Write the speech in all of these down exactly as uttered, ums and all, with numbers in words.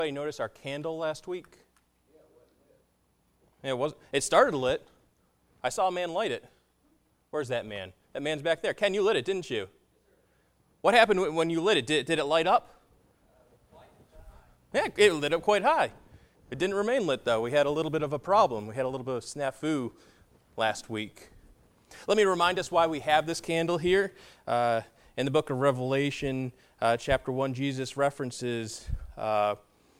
Anybody notice our candle last week? Yeah, it was. It started lit. I saw a man light it. Where's that man? That man's back there. Ken, you lit it, didn't you? What happened when you lit it? Did, did it light up? Yeah, it lit up quite high. It didn't remain lit, though. We had a little bit of a problem. We had a little bit of snafu last week. Let me remind us why we have this candle here. Uh, in the book of Revelation, uh, chapter one, Jesus references uh,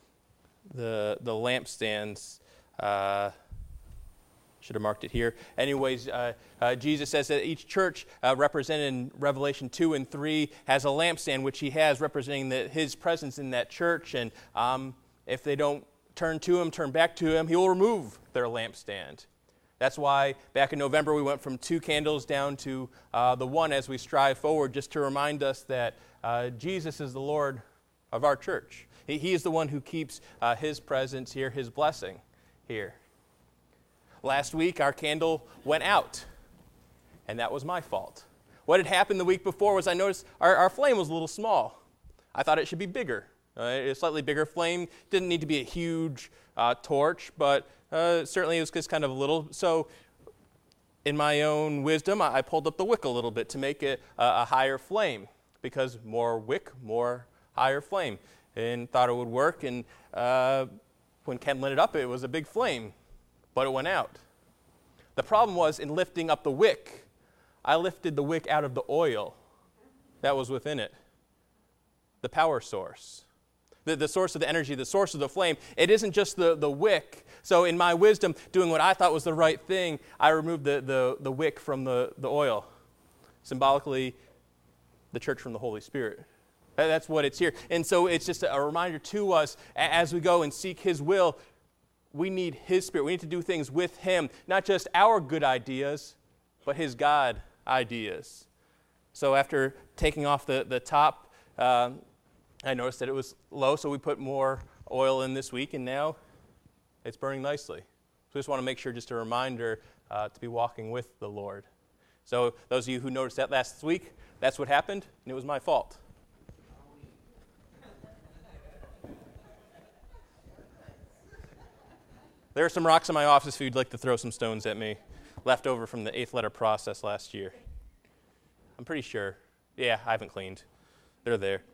the the lampstands. Uh, should have marked it here. Anyways, uh, uh, Jesus says that each church uh, represented in Revelation two and three has a lampstand, which he has representing the, his presence in that church. And um, if they don't turn to him, turn back to him, he will remove their lampstand. That's why back in November we went from two candles down to uh, the one as we strive forward, just to remind us that uh, Jesus is the Lord of our church. He, he is the one who keeps uh, his presence here, his blessing here. Last week our candle went out, and that was my fault. What had happened the week before was I noticed our, our flame was a little small. I thought it should be bigger. Uh, a slightly bigger flame. Didn't need to be a huge uh, torch, but uh, certainly it was just kind of a little. So in my own wisdom, I, I pulled up the wick a little bit to make it a, a higher flame, because more wick, more higher flame, and thought it would work. And uh, when Ken lit it up, it was a big flame, but it went out. The problem was in lifting up the wick, I lifted the wick out of the oil that was within it, the power source. The, the source of the energy, the source of the flame. It isn't just the, the wick. So in my wisdom, doing what I thought was the right thing, I removed the, the, the wick from the, the oil. Symbolically, the church from the Holy Spirit. That's what it's here. And so it's just a reminder to us, as we go and seek his will, we need his Spirit. We need to do things with him. Not just our good ideas, but his God ideas. So after taking off the, the top, um, I noticed that it was low, so we put more oil in this week, and now it's burning nicely. So I just want to make sure, just a reminder, uh, to be walking with the Lord. So those of you who noticed that last week, that's what happened, and it was my fault. There are some rocks in my office if you'd like to throw some stones at me, left over from the eighth letter process last year. I'm pretty sure. Yeah, I haven't cleaned. They're there.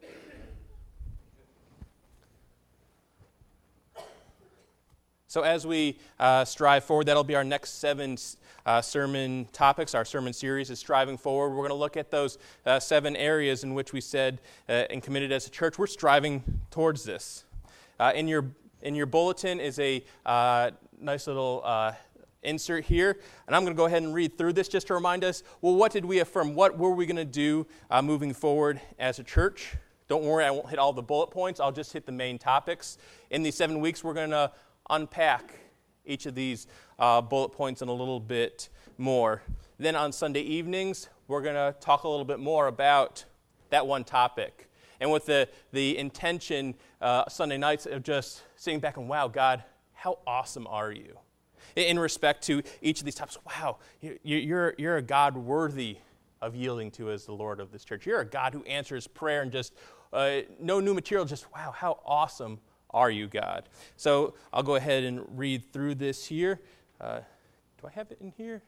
So as we uh, strive forward, that'll be our next seven uh, sermon topics. Our sermon series is Striving Forward. We're going to look at those uh, seven areas in which we said uh, and committed as a church, we're striving towards this. Uh, in your in your bulletin is a uh, nice little uh, insert here, and I'm going to go ahead and read through this just to remind us, well, what did we affirm? What were we going to do uh, moving forward as a church? Don't worry, I won't hit all the bullet points. I'll just hit the main topics. In these seven weeks, we're going to unpack each of these uh, bullet points in a little bit more. Then on Sunday evenings, we're going to talk a little bit more about that one topic. And with the, the intention uh, Sunday nights of just sitting back and, wow, God, how awesome are you? In respect to each of these topics, wow, you're, you're a God worthy of yielding to as the Lord of this church. You're a God who answers prayer and just uh, no new material, just, wow, how awesome are you, God? So I'll go ahead and read through this here. Uh, do I have it in here?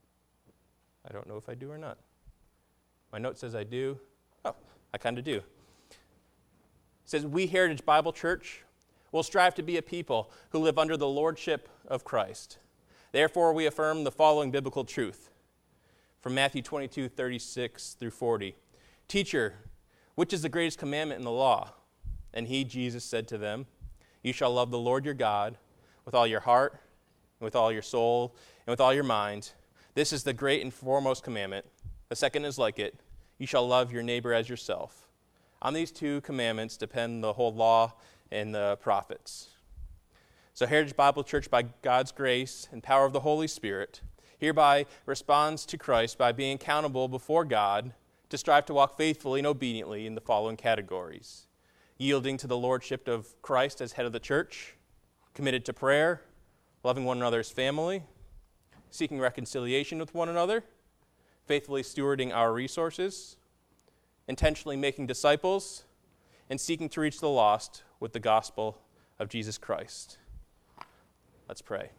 I don't know if I do or not. My note says I do. Oh, I kind of do. It says, we, Heritage Bible Church, will strive to be a people who live under the lordship of Christ. Therefore, we affirm the following biblical truth from Matthew twenty-two, thirty-six through forty. Teacher, which is the greatest commandment in the law? And he, Jesus, said to them, you shall love the Lord your God with all your heart, and with all your soul, and with all your mind. This is the great and foremost commandment. The second is like it. You shall love your neighbor as yourself. On these two commandments depend the whole law and the prophets. So Heritage Bible Church, by God's grace and power of the Holy Spirit, hereby responds to Christ by being accountable before God to strive to walk faithfully and obediently in the following categories. Yielding to the lordship of Christ as head of the church, committed to prayer, loving one another's family, seeking reconciliation with one another, faithfully stewarding our resources, intentionally making disciples, and seeking to reach the lost with the gospel of Jesus Christ. Let's pray.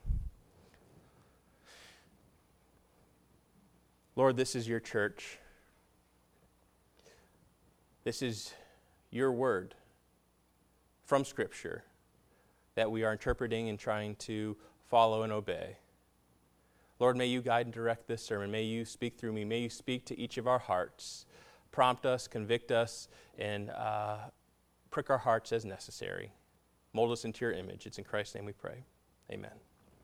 Lord, this is your church. This is your word from Scripture that we are interpreting and trying to follow and obey. Lord, may you guide and direct this sermon. May you speak through me. May you speak to each of our hearts. Prompt us, convict us, and uh, prick our hearts as necessary. Mold us into your image. It's in Christ's name we pray. Amen.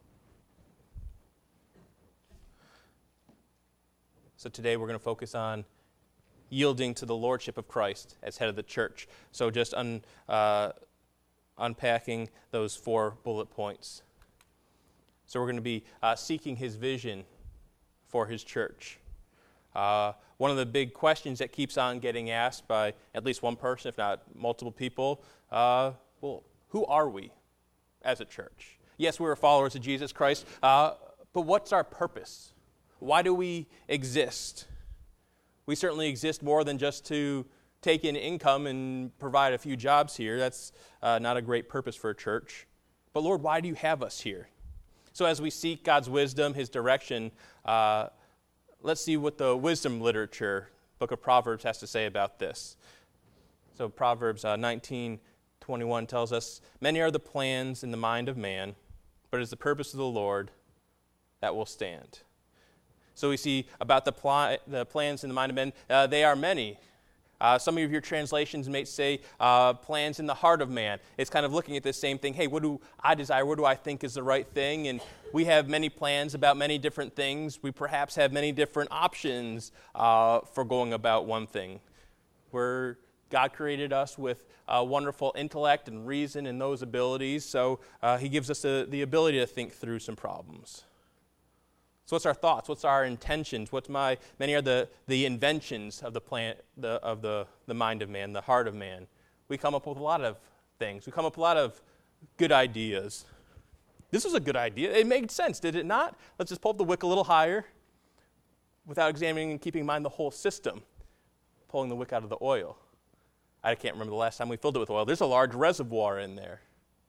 So today we're going to focus on yielding to the lordship of Christ as head of the church. So just un, uh, unpacking those four bullet points. So we're going to be uh, seeking his vision for his church. Uh, one of the big questions that keeps on getting asked by at least one person, if not multiple people, uh, well, who are we as a church? Yes, we're followers of Jesus Christ, uh, but what's our purpose? Why do we exist? We certainly exist more than just to take in income and provide a few jobs here. That's uh, not a great purpose for a church. But Lord, why do you have us here? So as we seek God's wisdom, his direction, uh, let's see what the wisdom literature, book of Proverbs, has to say about this. So Proverbs uh, nineteen twenty-one tells us, "Many are the plans in the mind of man, but it is the purpose of the Lord that will stand." So we see about the, pl- the plans in the mind of men, uh, they are many. Uh, some of your translations may say uh, plans in the heart of man. It's kind of looking at the same thing. Hey, what do I desire? What do I think is the right thing? And we have many plans about many different things. We perhaps have many different options uh, for going about one thing. Where God created us with a wonderful intellect and reason and those abilities, so uh, he gives us a, the ability to think through some problems. So what's our thoughts? What's our intentions? What's my many are the, the inventions of the plan the of the, the mind of man, the heart of man. We come up with a lot of things. We come up with a lot of good ideas. This was a good idea. It made sense, did it not? Let's just pull up the wick a little higher without examining and keeping in mind the whole system. Pulling the wick out of the oil. I can't remember the last time we filled it with oil. There's a large reservoir in there.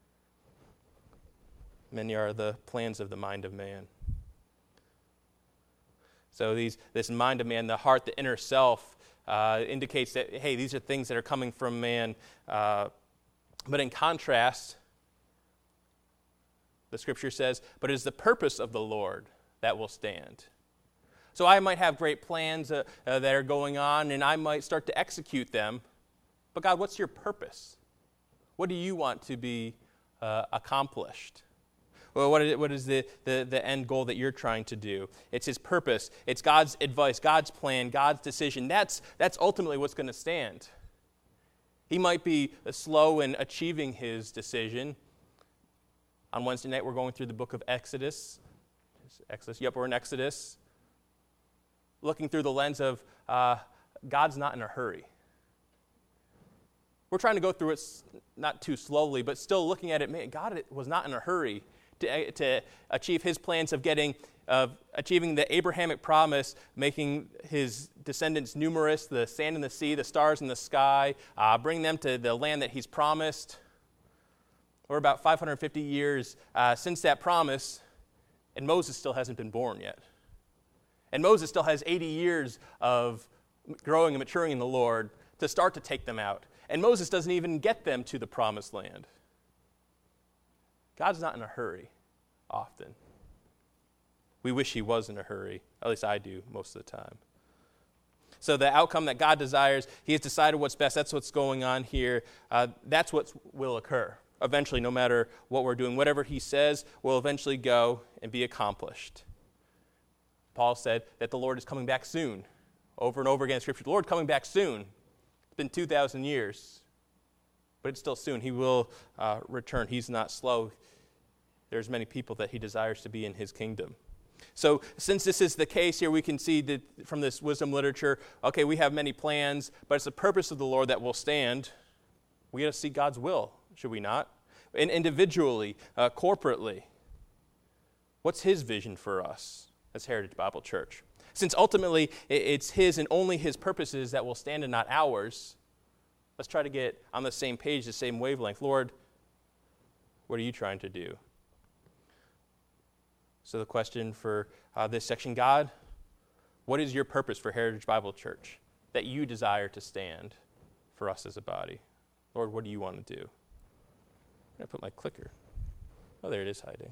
Many are the plans of the mind of man. So these, this mind of man, the heart, the inner self, uh, indicates that, hey, these are things that are coming from man. Uh, but in contrast, the Scripture says, but it is the purpose of the Lord that will stand. So I might have great plans uh, uh, that are going on, and I might start to execute them. But God, what's your purpose? What do you want to be uh, accomplished? Well, what is, what is the, the, the end goal that you're trying to do? It's his purpose. It's God's advice, God's plan, God's decision. That's, that's ultimately what's going to stand. He might be slow in achieving his decision. On Wednesday night, we're going through the book of Exodus. Exodus. Yep, we're in Exodus. Looking through the lens of uh, God's not in a hurry. We're trying to go through it not too slowly, but still looking at it, man, God was not in a hurry to, to achieve his plans of getting, of achieving the Abrahamic promise, making his descendants numerous, the sand in the sea, the stars in the sky, uh, bring them to the land that he's promised. We're about five hundred fifty years uh, since that promise, and Moses still hasn't been born yet. And Moses still has eighty years of growing and maturing in the Lord to start to take them out. And Moses doesn't even get them to the promised land. God's not in a hurry, often. We wish he was in a hurry. At least I do most of the time. So the outcome that God desires, he has decided what's best. That's what's going on here. Uh, that's what will occur eventually, no matter what we're doing. Whatever he says will eventually go and be accomplished. Paul said that the Lord is coming back soon. Over and over again in Scripture, the Lord coming back soon. It's been two thousand years, but it's still soon. He will uh, return. He's not slow. There's many people that he desires to be in his kingdom. So since this is the case here, we can see that from this wisdom literature, okay, we have many plans, but it's the purpose of the Lord that will stand. We got to see God's will, should we not? And individually, uh, corporately. What's his vision for us as Heritage Bible Church? Since ultimately it's his and only his purposes that will stand and not ours, Let's try to get on the same page, the same wavelength. Lord, what are you trying to do? So the question for uh, this section, God, what is your purpose for Heritage Bible Church that you desire to stand for us as a body? Lord, what do you want to do? I'm going to put my clicker. Oh, there it is hiding.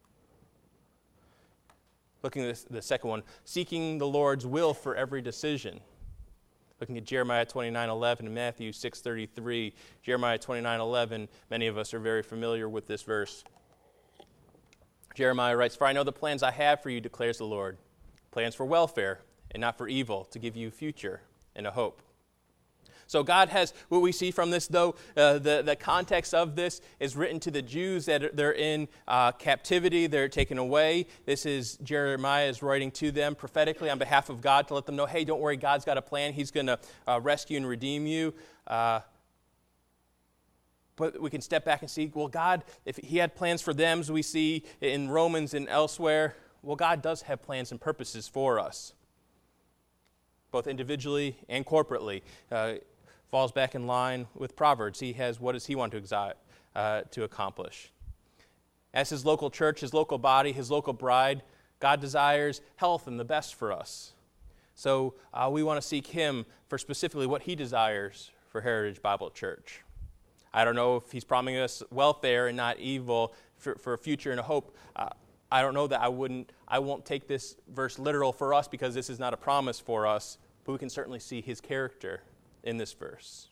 Looking at this, the second one, seeking the Lord's will for every decision. Looking at Jeremiah twenty-nine eleven and Matthew six thirty-three. Jeremiah twenty-nine eleven, many of us are very familiar with this verse. Jeremiah writes, "For I know the plans I have for you, declares the Lord, plans for welfare and not for evil, to give you a future and a hope." So God has, what we see from this, though, uh, the, the context of this is written to the Jews that are, they're in uh, captivity, they're taken away. This is, Jeremiah is writing to them prophetically on behalf of God to let them know, hey, don't worry, God's got a plan. He's going to uh, rescue and redeem you. Uh, but we can step back and see, well, God, if he had plans for them, as we see in Romans and elsewhere, well, God does have plans and purposes for us, both individually and corporately. Uh, falls back in line with Proverbs. He has, what does he want to, exi- uh, to accomplish? As his local church, his local body, his local bride, God desires health and the best for us. So uh, we want to seek him for specifically what he desires for Heritage Bible Church. I don't know if he's promising us welfare and not evil for, for a future and a hope. Uh, I don't know that I wouldn't, I won't take this verse literal for us because this is not a promise for us, but we can certainly see his character in this verse.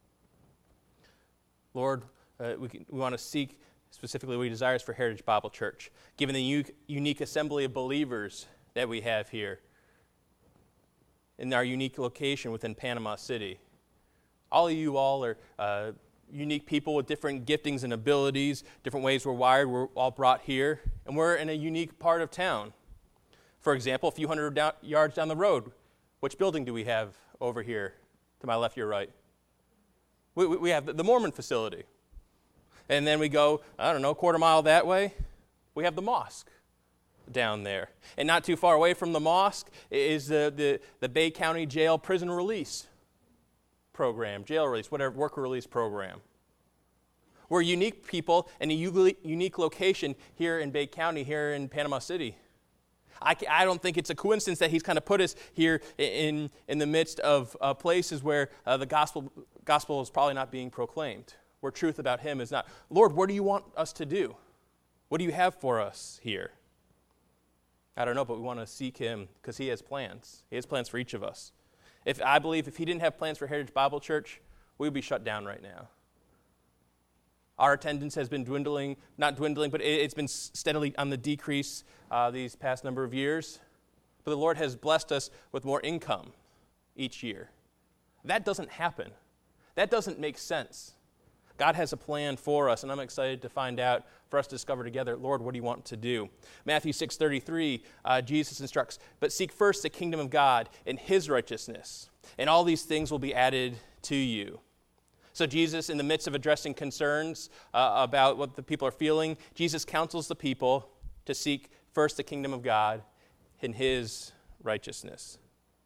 Lord, uh, we, can, we want to seek specifically what he desires for Heritage Bible Church, given the u- unique assembly of believers that we have here in our unique location within Panama City. All of you all are uh, unique people with different giftings and abilities, different ways we're wired. We're all brought here, and we're in a unique part of town. For example, a few hundred down, yards down the road, which building do we have over here? To my left, your right. We, we, we have the, the Mormon facility. And then we go, I don't know, a quarter mile that way, we have the mosque down there. And not too far away from the mosque is the, the, the Bay County Jail prison release program, jail release, whatever, work release program. We're unique people in a unique location here in Bay County, here in Panama City. I, I don't think it's a coincidence that he's kind of put us here in, in the midst of uh, places where uh, the gospel, gospel is probably not being proclaimed, where truth about him is not. Lord, what do you want us to do? What do you have for us here? I don't know, but we want to seek him because he has plans. He has plans for each of us. If I believe if he didn't have plans for Heritage Bible Church, we would be shut down right now. Our attendance has been dwindling, not dwindling, but it's been steadily on the decrease uh, these past number of years. But the Lord has blessed us with more income each year. That doesn't happen. That doesn't make sense. God has a plan for us, and I'm excited to find out, for us to discover together, Lord, what do you want to do? Matthew six thirty-three, uh, Jesus instructs, but seek first the kingdom of God and his righteousness, and all these things will be added to you. So Jesus, in the midst of addressing concerns uh, about what the people are feeling, Jesus counsels the people to seek first the kingdom of God and his righteousness.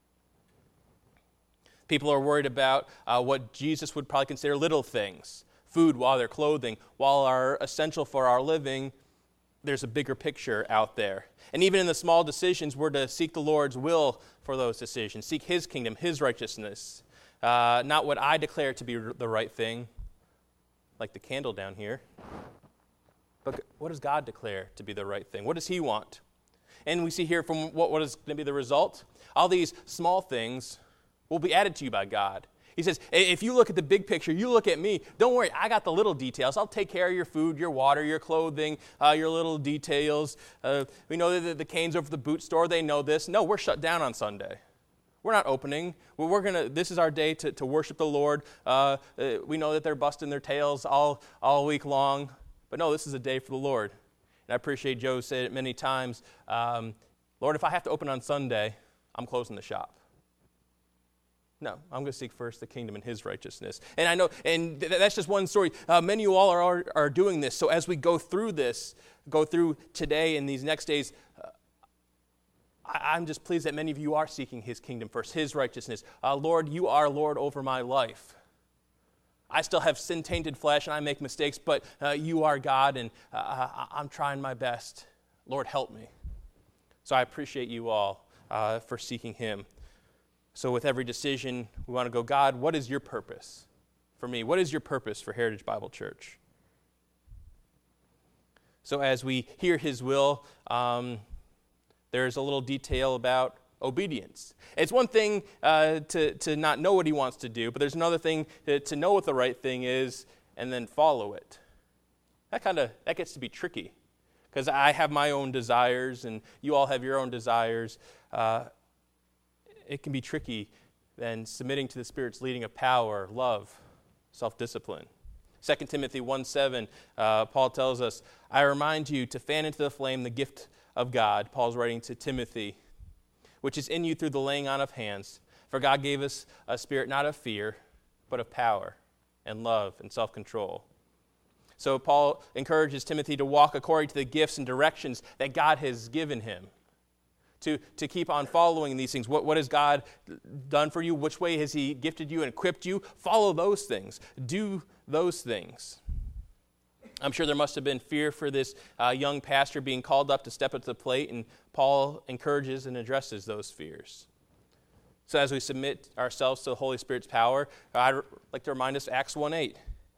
People are worried about uh, what Jesus would probably consider little things. Food, while their clothing, while are essential for our living, there's a bigger picture out there. And even in the small decisions, we're to seek the Lord's will for those decisions. Seek his kingdom, his righteousness. Uh, not what I declare to be the right thing, like the candle down here, but what does God declare to be the right thing? What does he want? And we see here from what, what is going to be the result. All these small things will be added to you by God. He says, if you look at the big picture, you look at me, don't worry, I got the little details. I'll take care of your food, your water, your clothing, uh, your little details. Uh, we know that the Canes over at the boot store, they know this. No, we're shut down on Sunday. We're not opening. Well, we're gonna. This is our day to, to worship the Lord. Uh, uh, we know that they're busting their tails all, all week long. But no, this is a day for the Lord. And I appreciate Joe said it many times, um, Lord, if I have to open on Sunday, I'm closing the shop. No, I'm going to seek first the kingdom and his righteousness. And I know, and th- that's just one story. Uh, many of you all are, are, are doing this. So as we go through this, go through today and these next days, uh, I, I'm just pleased that many of you are seeking his kingdom first, his righteousness. Uh, Lord, you are Lord over my life. I still have sin-tainted flesh and I make mistakes, but uh, you are God and uh, I'm trying my best. Lord, help me. So I appreciate you all uh, for seeking him. So with every decision, we want to go, God, what is your purpose for me? What is your purpose for Heritage Bible Church? So as we hear his will, um, there's a little detail about obedience. It's one thing uh, to, to not know what he wants to do, but there's another thing to, to know what the right thing is and then follow it. That kind of, that gets to be tricky because I have my own desires and you all have your own desires. Uh, it can be tricky than submitting to the Spirit's leading of power, love, self-discipline. Second Timothy one seven, uh, Paul tells us, I remind you to fan into the flame the gift of God, Paul's writing to Timothy, which is in you through the laying on of hands. For God gave us a spirit not of fear, but of power and love and self-control. So Paul encourages Timothy to walk according to the gifts and directions that God has given him. To, to keep on following these things. What, what has God done for you? Which way has he gifted you and equipped you? Follow those things. Do those things. I'm sure there must have been fear for this uh, young pastor being called up to step up to the plate, and Paul encourages and addresses those fears. So as we submit ourselves to the Holy Spirit's power, I'd like to remind us Acts one eight.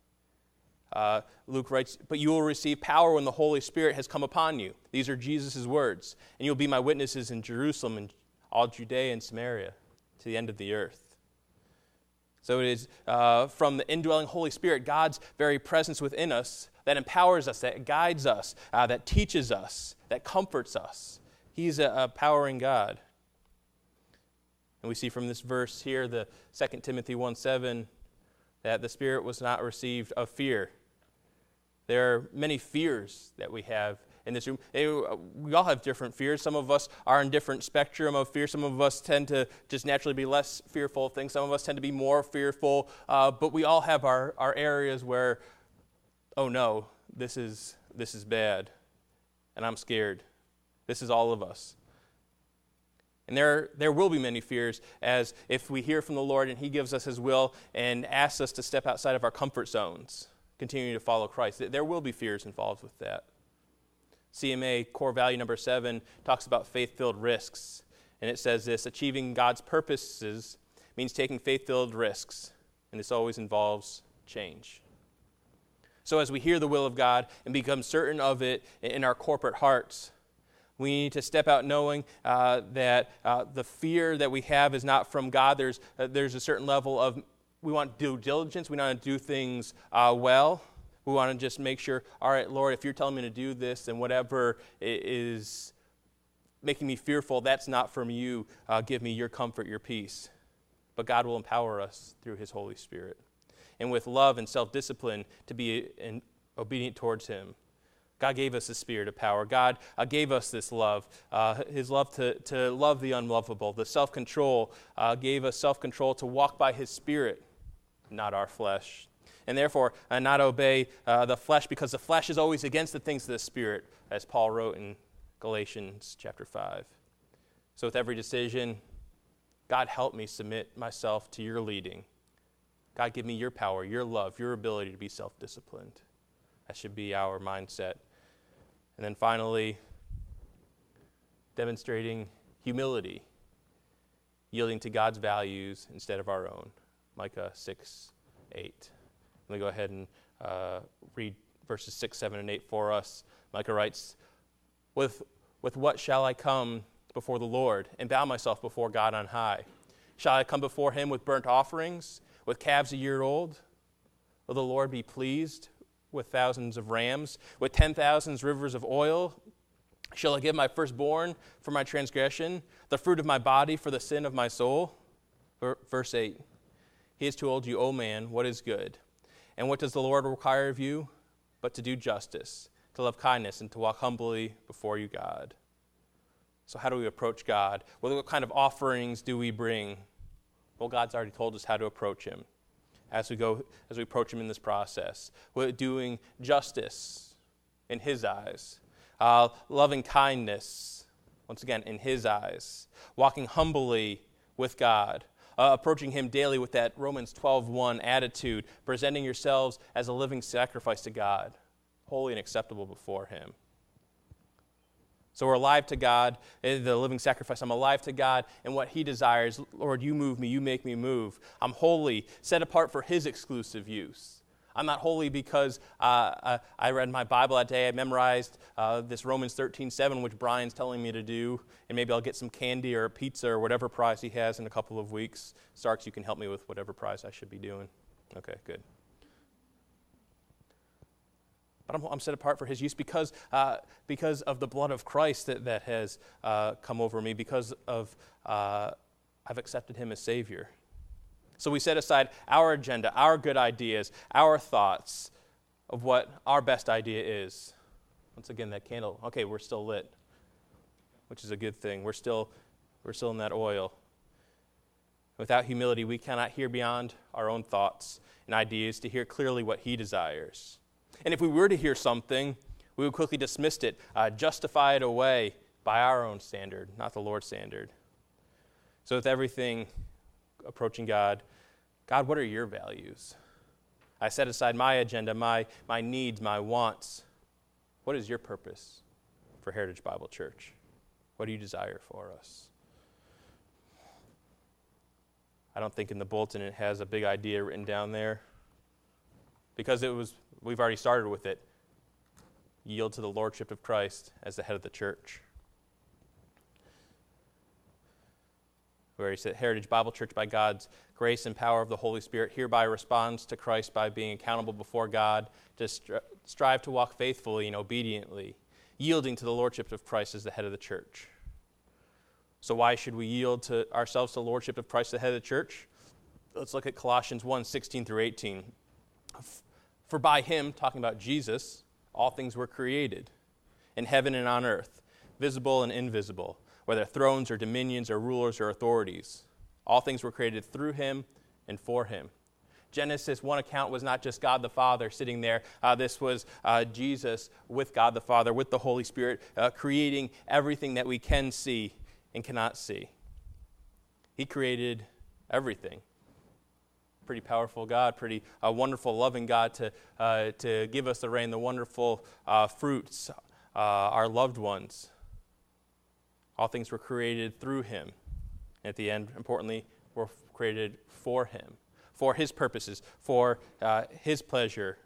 Uh, Luke writes, but you will receive power when the Holy Spirit has come upon you. These are Jesus' words. And you'll be my witnesses in Jerusalem and all Judea and Samaria to the end of the earth. So it is uh, from the indwelling Holy Spirit, God's very presence within us, that empowers us, that guides us, uh, that teaches us, that comforts us. He's a, a powering God. And we see from this verse here, the Second Timothy one seven, that the Spirit was not received of fear. There are many fears that we have in this room. We all have different fears. Some of us are in different spectrum of fear. Some of us tend to just naturally be less fearful of things. Some of us tend to be more fearful. Uh, but we all have our, our areas where, oh no, this is this is bad, and I'm scared. This is all of us. And there, there will be many fears as if we hear from the Lord and he gives us his will and asks us to step outside of our comfort zones, continuing to follow Christ. There will be fears involved with that. C M A core value number seven talks about faith-filled risks. And it says this, achieving God's purposes means taking faith-filled risks. And this always involves change. So as we hear the will of God and become certain of it in our corporate hearts, we need to step out knowing uh, that uh, the fear that we have is not from God. There's, uh, there's a certain level of, we want due diligence. We want to do things uh, well. We want to just make sure, all right, Lord, if you're telling me to do this, then whatever is making me fearful, that's not from you. Uh, give me your comfort, your peace. But God will empower us through his Holy Spirit. And with love and self-discipline to be in, obedient towards him. God gave us the spirit of power. God uh, gave us this love, uh, his love to, to love the unlovable. The self-control uh, gave us self-control to walk by his spirit, not our flesh. And therefore, uh, not obey uh, the flesh, because the flesh is always against the things of the Spirit, as Paul wrote in Galatians chapter five. So with every decision, God, help me submit myself to your leading. God, give me your power, your love, your ability to be self-disciplined. That should be our mindset. And then finally, demonstrating humility, yielding to God's values instead of our own. Micah six eight. Let me go ahead and uh, read verses six, seven, and eight for us. Micah writes, with, with what shall I come before the Lord and bow myself before God on high? Shall I come before him with burnt offerings, with calves a year old? Will the Lord be pleased with thousands of rams, with ten thousands rivers of oil? Shall I give my firstborn for my transgression, the fruit of my body for the sin of my soul? Verse eight, he has told you, O man, what is good. And what does the Lord require of you? But to do justice, to love kindness, and to walk humbly before you, God. So how do we approach God? What kind of offerings do we bring? Well, God's already told us how to approach him as we go, as we approach him in this process. We're doing justice in his eyes, uh, loving kindness, once again, in his eyes, walking humbly with God, uh, approaching him daily with that Romans twelve one attitude, presenting yourselves as a living sacrifice to God, holy and acceptable before him. So we're alive to God, the living sacrifice. I'm alive to God and what he desires. Lord, you move me, you make me move. I'm holy, set apart for his exclusive use. I'm not holy because uh, I read my Bible that day. I memorized uh, this Romans thirteen seven, which Brian's telling me to do, and maybe I'll get some candy or a pizza or whatever prize he has in a couple of weeks. Starks, you can help me with whatever prize I should be doing. Okay, good. But I'm, I'm set apart for his use because uh, because of the blood of Christ that, that has uh, come over me, because of uh, I've accepted him as Savior. So we set aside our agenda, our good ideas, our thoughts of what our best idea is. Once again, that candle, okay, we're still lit, which is a good thing. We're still, we're still in that oil. Without humility, we cannot hear beyond our own thoughts and ideas to hear clearly what he desires. And if we were to hear something, we would quickly dismiss it, uh, justify it away by our own standard, not the Lord's standard. So with everything approaching God, God, what are your values? I set aside my agenda, my, my needs, my wants. What is your purpose for Heritage Bible Church? What do you desire for us? I don't think in the bulletin it has a big idea written down there, because it was, we've already started with it. Yield to the Lordship of Christ as the head of the church. Where he said, Heritage Bible Church, by God's grace and power of the Holy Spirit, hereby responds to Christ by being accountable before God, to stri- strive to walk faithfully and obediently, yielding to the Lordship of Christ as the head of the church. So why should we yield to ourselves to the Lordship of Christ, the head of the church? Let's look at Colossians one, sixteen through eighteen. For by him, talking about Jesus, all things were created, in heaven and on earth, visible and invisible, whether thrones or dominions or rulers or authorities. All things were created through him and for him. Genesis one account was not just God the Father sitting there. Uh, this was uh, Jesus with God the Father, with the Holy Spirit, uh, creating everything that we can see and cannot see. He created everything. Pretty powerful God, pretty uh, wonderful, loving God to, uh, to give us the rain, the wonderful uh, fruits, uh, our loved ones. All things were created through him. At the end, importantly, were created for him, for his purposes, for uh, his pleasure,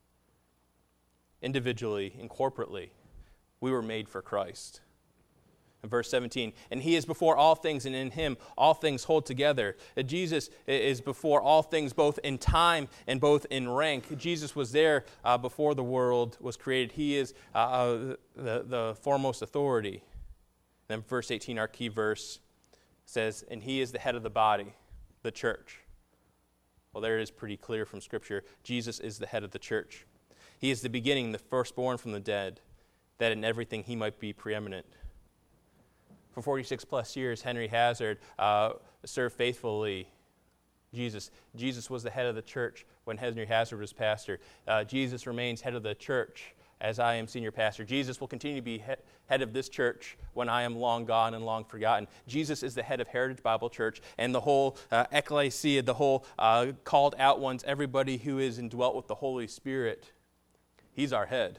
individually and corporately. We were made for Christ. In verse seventeen, and he is before all things, and in him all things hold together. Uh, Jesus is before all things, both in time and both in rank. Jesus was there uh, before the world was created. He is uh, the, the foremost authority. Then verse eighteen, our key verse, says, and he is the head of the body, the church. Well, there it is pretty clear from Scripture. Jesus is the head of the church. He is the beginning, the firstborn from the dead, that in everything he might be preeminent. For forty-six plus years, Henry Hazard uh, served faithfully Jesus. Jesus was the head of the church when Henry Hazard was pastor. Uh, Jesus remains head of the church as I am senior pastor. Jesus will continue to be he- head of this church when I am long gone and long forgotten. Jesus is the head of Heritage Bible Church, and the whole uh, ecclesia, the whole uh, called out ones, everybody who is indwelt with the Holy Spirit, he's our head.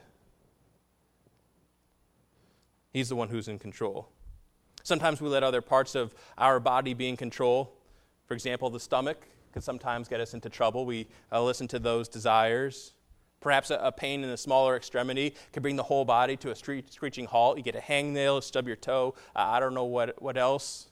He's the one who's in control. Sometimes we let other parts of our body be in control. For example, the stomach can sometimes get us into trouble. We uh, listen to those desires. Perhaps a, a pain in the smaller extremity can bring the whole body to a scree- screeching halt. You get a hangnail, stub your toe, uh, I don't know what, what else.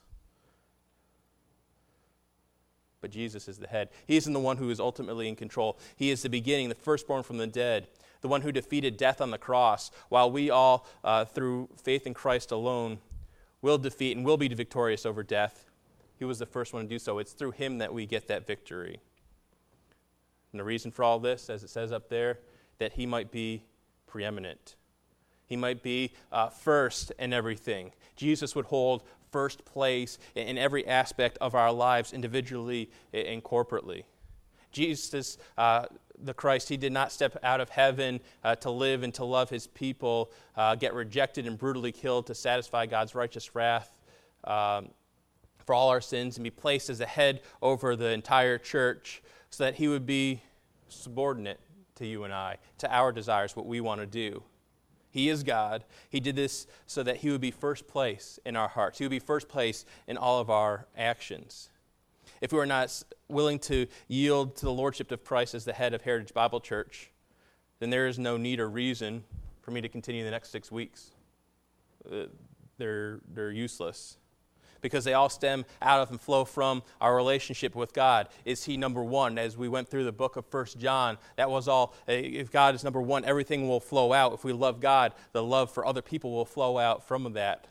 But Jesus is the head. He is the one who is ultimately in control. He is the beginning, the firstborn from the dead, the one who defeated death on the cross, while we all, uh, through faith in Christ alone, will defeat and will be victorious over death. He was the first one to do so. It's through him that we get that victory. And the reason for all this, as it says up there, that he might be preeminent. He might be uh, first in everything. Jesus would hold first place in every aspect of our lives, individually and corporately. Jesus, uh, the Christ, he did not step out of heaven uh, to live and to love his people, uh, get rejected and brutally killed to satisfy God's righteous wrath. Um, for all our sins and be placed as a head over the entire church so that he would be subordinate to you and I, to our desires, what we want to do. He is God. He did this so that he would be first place in our hearts. He would be first place in all of our actions. If we are not willing to yield to the lordship of Christ as the head of Heritage Bible Church, then there is no need or reason for me to continue the next six weeks. Uh, they're, they're useless because they all stem out of and flow from our relationship with God. Is he number one? As we went through the book of First John, that was all. If God is number one, everything will flow out. If we love God, the love for other people will flow out from that.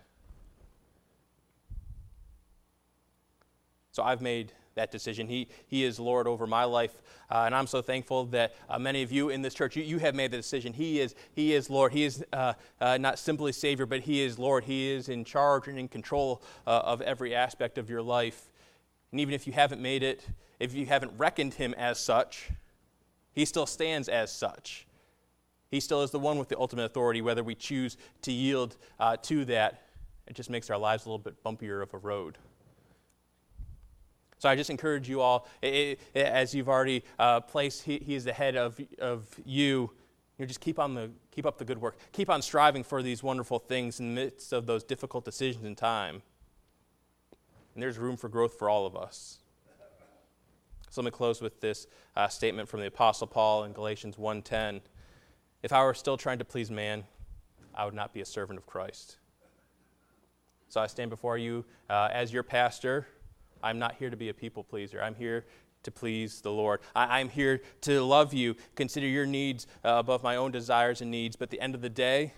So I've made that decision. He he is Lord over my life, uh, and I'm so thankful that uh, many of you in this church, you, you have made the decision. He is He is Lord. He is uh, uh, not simply Savior, but He is Lord. He is in charge and in control uh, of every aspect of your life. And even if you haven't made it, if you haven't reckoned Him as such, He still stands as such. He still is the one with the ultimate authority, whether we choose to yield uh, to that. It just makes our lives a little bit bumpier of a road. So I just encourage you all, it, it, as you've already uh, placed, he, he is the head of of you. You just keep on the keep up the good work. Keep on striving for these wonderful things in the midst of those difficult decisions in time. And there's room for growth for all of us. So let me close with this uh, statement from the Apostle Paul in Galatians one ten. If I were still trying to please man, I would not be a servant of Christ. So I stand before you uh, as your pastor. I'm not here to be a people pleaser. I'm here to please the Lord. I, I'm here to love you, consider your needs uh, above my own desires and needs. But at the end of the day,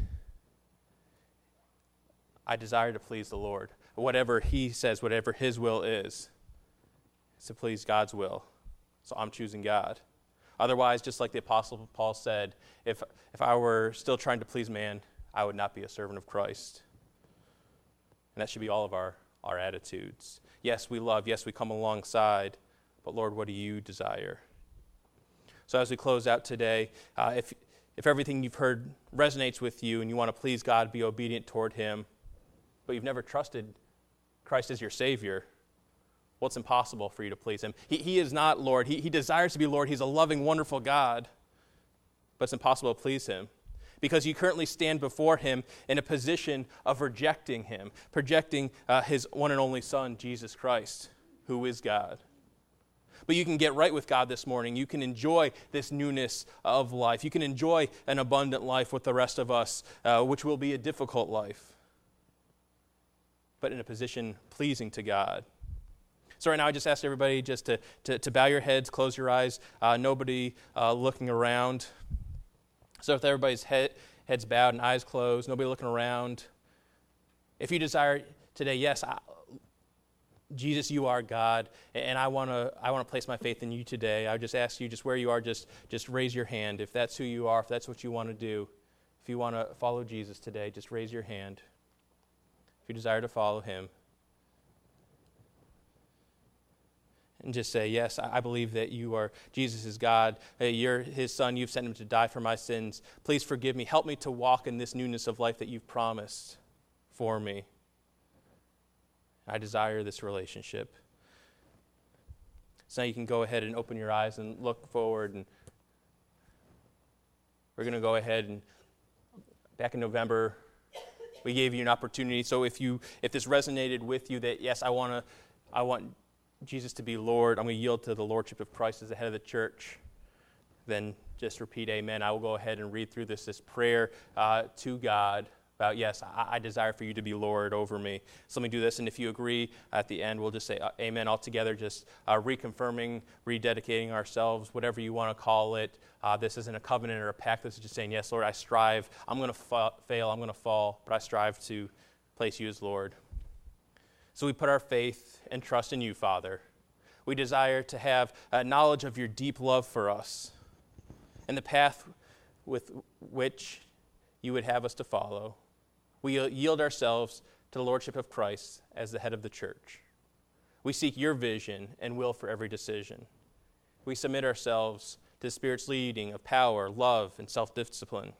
I desire to please the Lord. Whatever He says, whatever His will is, is to please God's will. So I'm choosing God. Otherwise, just like the Apostle Paul said, if if I were still trying to please man, I would not be a servant of Christ. And that should be all of our, our attitudes. Yes, we love. Yes, we come alongside. But Lord, what do you desire? So as we close out today, uh, if if everything you've heard resonates with you and you want to please God, be obedient toward Him, but you've never trusted Christ as your Savior, well, it's impossible for you to please Him. He, he is not Lord. He, he desires to be Lord. He's a loving, wonderful God, but it's impossible to please Him, because you currently stand before Him in a position of rejecting Him, projecting uh, His one and only Son, Jesus Christ, who is God. But you can get right with God this morning. You can enjoy this newness of life. You can enjoy an abundant life with the rest of us, uh, which will be a difficult life, but in a position pleasing to God. So right now I just ask everybody just to, to, to bow your heads, close your eyes, uh, nobody uh, looking around. So with everybody's head, heads bowed and eyes closed, nobody looking around. If you desire today, yes, I, Jesus, you are God, and I want to I want to place my faith in you today. I would just ask you, just where you are, just, just raise your hand. If that's who you are, if that's what you want to do, if you want to follow Jesus today, just raise your hand. If you desire to follow Him. And just say, yes, I believe that you are, Jesus is God. You're His Son. You've sent Him to die for my sins. Please forgive me. Help me to walk in this newness of life that you've promised for me. I desire this relationship. So now you can go ahead and open your eyes and look forward. And we're going to go ahead and, back in November, we gave you an opportunity. So if you, if this resonated with you, that yes, I want to, I want Jesus to be Lord, I'm going to yield to the Lordship of Christ as the head of the church, then just repeat amen. I will go ahead and read through this, this prayer uh, to God about, yes, I, I desire for you to be Lord over me. So let me do this, and if you agree, at the end, we'll just say uh, amen all together, just uh, reconfirming, rededicating ourselves, whatever you want to call it. Uh, this isn't a covenant or a pact. This is just saying, yes, Lord, I strive. I'm going to fa- fail. I'm going to fall, but I strive to place you as Lord. So we put our faith and trust in you, Father. We desire to have a knowledge of your deep love for us and the path with which you would have us to follow. We yield ourselves to the Lordship of Christ as the head of the church. We seek your vision and will for every decision. We submit ourselves to the Spirit's leading of power, love, and self-discipline.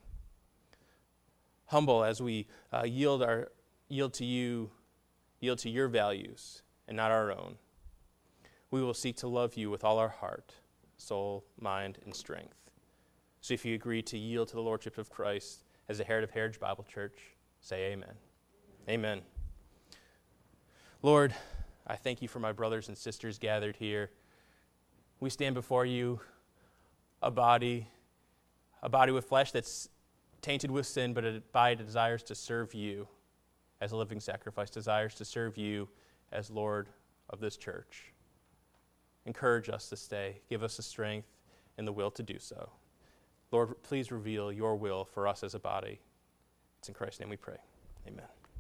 Humble as we uh, yield our yield to you, yield to your values and not our own. We will seek to love you with all our heart, soul, mind, and strength. So if you agree to yield to the Lordship of Christ as the head of Heritage Bible Church, say amen. Amen. Lord, I thank you for my brothers and sisters gathered here. We stand before you, a body, a body with flesh that's tainted with sin, but it by desires to serve you as a living sacrifice, desires to serve you as Lord of this church. Encourage us this day. Give us the strength and the will to do so. Lord, please reveal your will for us as a body. It's in Christ's name we pray. Amen.